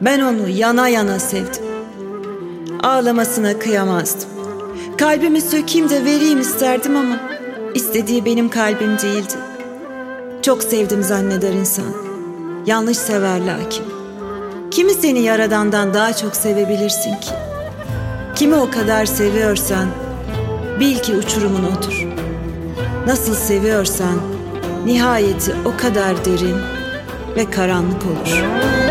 Ben onu yana yana sevdim. Ağlamasına kıyamazdım. Kalbimi sökeyim de vereyim isterdim ama istediği benim kalbim değildi. Çok sevdim zanneder insan. Yanlış sever lakin. Kimi seni yaradandan daha çok sevebilirsin ki? Kimi o kadar seviyorsan bil ki uçurumun odur. Nasıl seviyorsan nihayeti o kadar derin ve karanlık olur.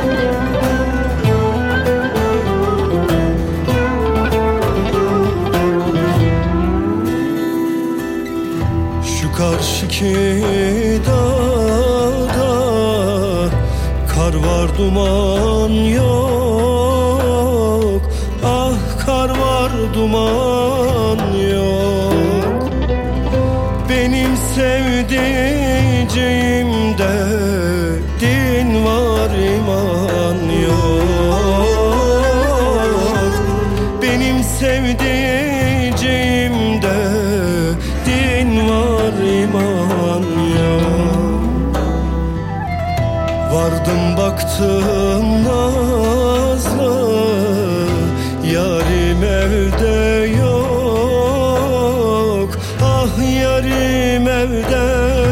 Şu karşıki dağda kar var, duman yok. Ah, kar var, duman yok. Benim sevdiceğimde din var, iman yok. Benim sevdiceğimde din var, iman yok. Vardım baktım nazlı, yarim evde yok. Ah, yarim evde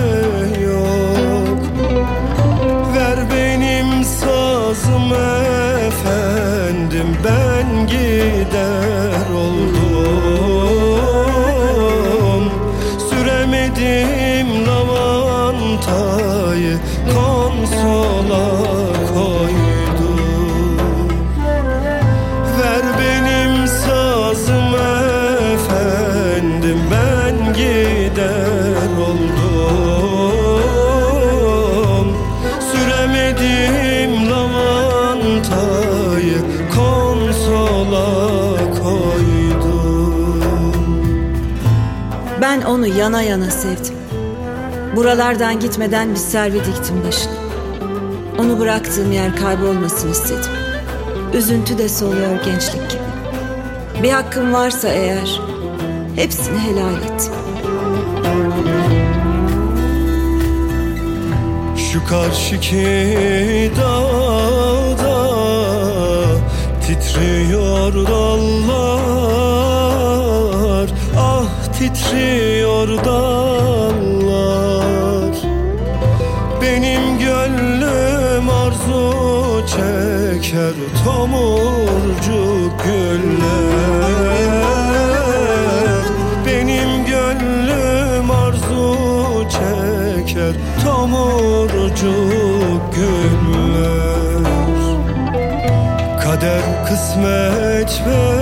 yok. Ver benim sazım efendim, ben gider oldum. Süremedim lavantayı, konsola koydum. Ver benim sazım efendim, ben gider oldum. Süremedim lavantayı, konsola koydum. Ben onu yana yana sevdim. Buralardan gitmeden bir servi diktim başına. Onu bıraktığım yer kaybolmasını istedim. Üzüntü de soluyor gençlik gibi. Bir hakkım varsa eğer hepsini helal et. Şu karşıki dağda titriyor dallar. Ah, titriyor dallar. Benim gönlüm arzu çeker tomurcuk güller. Benim gönlüm arzu çeker tomurcuk güller. Kader kısmet ver